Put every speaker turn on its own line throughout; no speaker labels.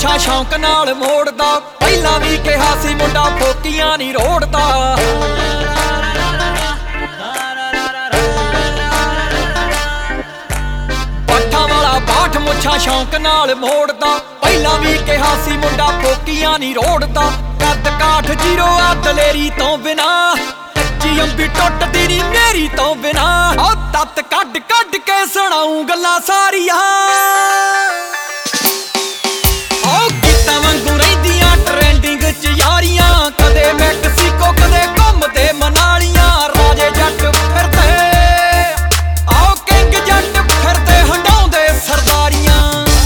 ਮੁੱਛਾਂ ਸ਼ੌਂਕ ਨਾਲ ਮੋੜਦਾ, ਪਹਿਲਾਂ ਵੀ ਕਿਹਾ ਸੀ ਮੁੰਡਾ ਫੋਕੀਆਂ ਨਹੀਂ ਰੋੜਦਾ। ਪੱਠਾਂ ਵਾਲਾ ਬਾਠ ਮੁੱਛਾਂ ਸ਼ੌਂਕ ਨਾਲ ਮੋੜਦਾ, ਪਹਿਲਾਂ ਵੀ ਕਿਹਾ ਸੀ ਮੁੰਡਾ ਫੋਕੀਆਂ ਨਹੀਂ ਰੋੜਦਾ। ਕੱਦ ਕਾਠ ਜੀਰੋ ਆ ਦਲੇਰੀ ਤੋਂ ਬਿਨਾ, ਕੱਚੀ ਅੰਬੀ ਟੁੱਟਦੀ ਨੀ ਮੇਰੀ ਤੋਂ ਬਿਨਾ। ਉਹ ਤੱਤ ਕੱਢ ਕੱਢ ਕੇ ਸੁਣਾਊ ਗੱਲਾਂ ਸਾਰੀਆਂ, ਉਹ ਗੀਤਾਂ ਵਾਂਗੂ ਰਹਿੰਦੀਆਂ ਟ੍ਰੈਂਡਿੰਗ ਚ ਯਾਰੀਆਂ। ਕਦੇ ਮੈਕਸੀਕੋ ਕਦੇ ਘੁੰਮਦੇ ਮਨਾਲੀਆਂ, ਰਾਜੇ ਜੱਟ ਫਿਰਦੇ ਆਓ ਕਿੰਗ ਜੱਟ ਫਿਰਦੇ ਹੰਡਾਉਂਦੇ ਸਰਦਾਰੀਆਂ।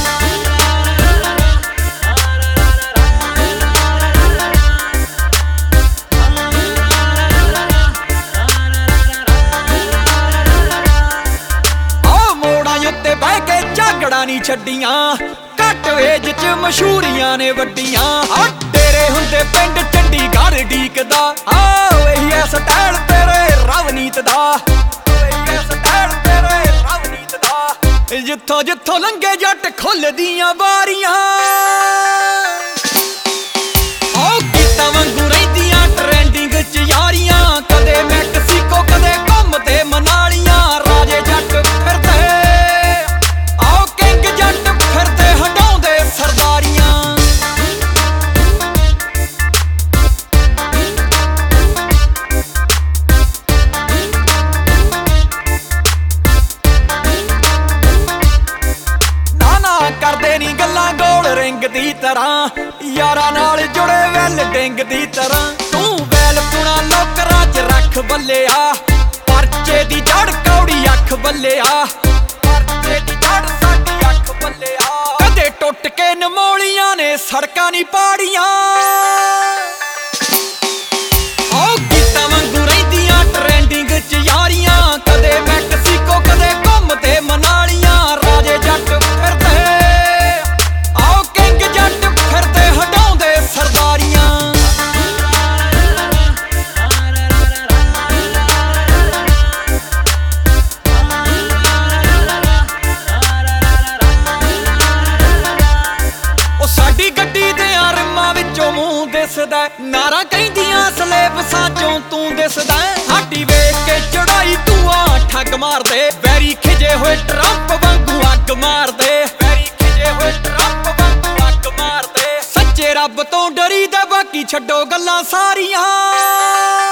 ਉੱਤੇ ਬਹਿ ਕੇ ਝਗੜਾ ਨਹੀਂ ਛੱਡੀਆਂ, ਘੱਟ ਏਜ ਚ ਮਸ਼ਹੂਰੀਆਂ ਨੇ ਵੱਡੀਆਂ। ਡੇਰੇ ਹੁੰਦੇ ਪਿੰਡ ਚੰਡੀਗੜ੍ਹ ਡੀਕਦਾ, ਇਹੀ ਐ ਸਟਾਈਲ ਤੇਰੇ ਰਵਨੀਤ ਦਾ, ਇਹੀ ਐ ਸਟਾਈਲ ਤੇਰੇ ਰਵਨੀਤ ਦਾ। ਜਿੱਥੋਂ ਜਿੱਥੋਂ ਲੰਘੇ ਜੱਟ ਖੁੱਲਦੀਆਂ ਬਾਰੀਆਂ, ਉਹ ਗੀਤਾਂ ਵਾਂਗੂ ਰਹਿੰਦੀਆਂ ਟ੍ਰੈਂਡਿੰਗ ਚ ਯਾਰੀਆਂ। ਕਦੇ ਮੈਕਸੀਕੋ ਕਦੇ ਘੁੰਮਦੇ ਮਨਾਲੀਆਂ, ਰਾਜੇ ਜੱਟ ਫਿਰਦੇ ਸਰਦਾਰੀਆਂ। ਨਾ ਕਰਦੇ ਨੀ ਗੱਲਾਂ ਗੋਲ ਰਿੰਗ ਦੀ ਤਰ੍ਹਾਂ, ਯਾਰਾਂ ਨਾਲ ਜੁੜੇ ਵੈਲ ਡਿੰਗ ਦੀ ਤਰ੍ਹਾਂ। ਤੂੰ ਵੈਲ ਪੁਣਾ ਲੋਕਰਾਂ ਚ ਰੱਖ ਬੱਲਿਆ, ਪਰਚੇ ਦੀ ਜੜ ਕੌੜੀ ਅੱਖ ਬੱਲਿਆ, ਪਰਚੇ ਦੀ ਜੜ ਸਾਡੀ ਅੱਖ ਬੱਲਿਆ। ਕਦੇ ਟੁੱਟ ਕੇ ਨਮੋਲੀਆਂ ਨੇ ਸੜਕਾਂ ਨੀ ਪਾੜੀਆਂ, ਉਹ ਗੀਤਾਂ ਵਾਂਗੂ ਰਹਿੰਦੀਆਂ ਟ੍ਰੈਂਡਿੰਗ ਚ ਯਾਰੀਆਂ। ਕਦੇ ਮੈਕਸੀਕੋ ਕਦੇ ਘੁੰਮਦੇ ਮਨਾਲੀਆਂ, ਰਾਜੇ ਜੱਟ ਫਿਰਦੇ ਆਓ ਕਿੰਗ ਜੱਟ ਫਿਰਦੇ ਹੰਡਾਉਂਦੇ ਸਰਦਾਰੀਆਂ। ਸਾਡੀ ਗੱਡੀ ਦੇ ਆਰਮਾਂ ਵਿੱਚੋਂ ਮੂੰਹ ਦਿਸਦਾ, ਨਾਰਾ ਕਹਿੰਦੀਆਂ ਸਲੇਬਸਾਂ ਚੋਂ ਤੂੰ ਦਿਸਦਾ। ਸਾਡੀ ਵੇਖ ਕੇ ਚੜਾਈ ਧੂਆਂ ਠੱਗ ਮਾਰਦੇ, ਵੈਰੀ ਖਿਜੇ ਹੋਏ ਟਰੰਪ ਵਾਂਗੂ ਅੱਗ ਮਾਰਦੇ, ਵੈਰੀ ਖਿਜੇ ਹੋਏ ਟਰੰਪ ਵਾਂਗੂ ਅੱਗ ਮਾਰਦੇ। ਸੱਚੇ ਰੱਬ ਤੋਂ ਡਰੀਦਾ, ਬਾਕੀ ਛੱਡੋ ਗੱਲਾਂ ਸਾਰੀਆਂ।